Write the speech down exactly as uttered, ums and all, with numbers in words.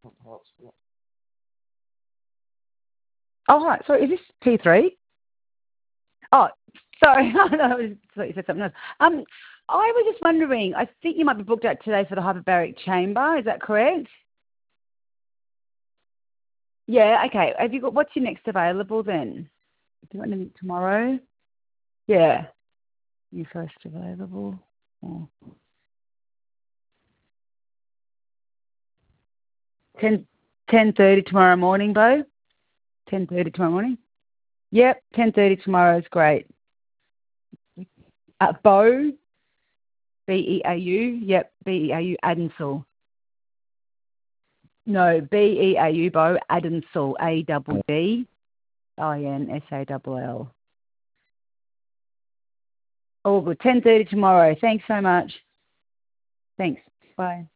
Oh, right. So is this T three? Oh, sorry. I thought you said something else. Um, I was just wondering, I think you might be booked out today for the hyperbaric chamber. Is that correct? Yeah, okay. Have you got, what's your next available then? Do you want anything tomorrow? Yeah. You first available. Oh. ten, ten thirty tomorrow morning, Bo? ten thirty tomorrow morning? Yep, ten thirty tomorrow is great. Uh, Bo, B E A U, yep, B E A U, Adensall. No, B E A U, Bo, Adensall, A D D I N S A L L. All good. ten thirty tomorrow. Thanks so much. Thanks. Bye.